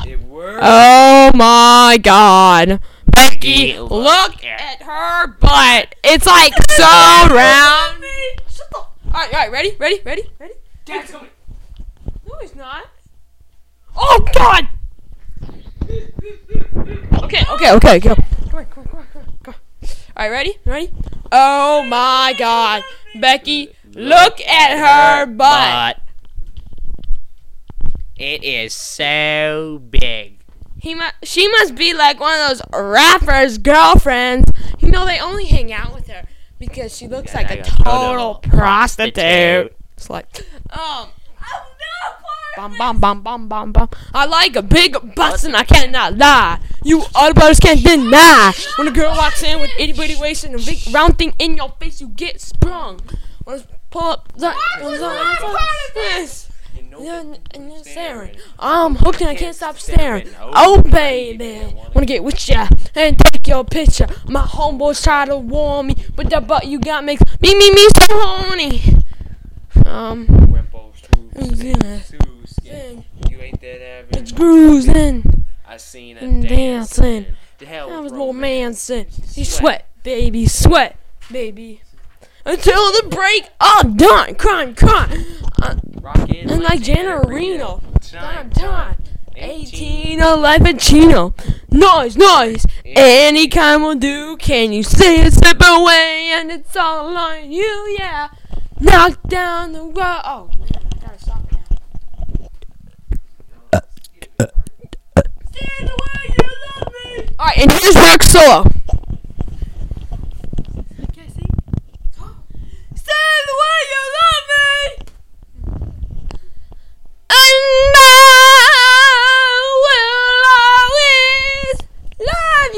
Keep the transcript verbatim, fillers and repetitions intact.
It worked. Oh my God. Becky, look at her butt. It's like so round. Alright, alright, ready? Ready? Ready? Ready? Dad's coming. No, he's not. Oh God! Okay, okay, okay, go. Come on, come on, come on, come on. Come on. Alright, ready? Ready? Oh my God. Becky, look at her butt. It is so big. He mu- she must be like one of those rappers' girlfriends. You know, they only hang out with her because she looks Yeah, like like a a total total prostitute. prostitute. It's like, um, bum bum bum bum bum bum. I like a big bust and I cannot lie. You other brothers can't deny. When a girl walks in with itty bitty waist and a big round thing in your face, you get sprung. Let's pull up that. Yes. And you're staring. I'm hooked and I can't stop staring. Oh baby, wanna get with ya and take your picture. My homeboys try to warn me, but the butt you got makes me me me so horny. Um, Wimples, troops, yeah. two skin. You ain't that average. It's cruising I seen her and dancing. dancing. The hell I was was romancing. You sweat, baby, sweat, baby. Until the break of dawn, crime, crime. Uh, Rockin' and like Janet Reno, Time, time, time. eighteen, a life at Chino. Noise, noise. Any kind will do. Can you see it slip away? And it's all on you, yeah. Knock down the road. Oh, man, I gotta stop now. Stand the way you love me. Alright, and here's Mark Solo.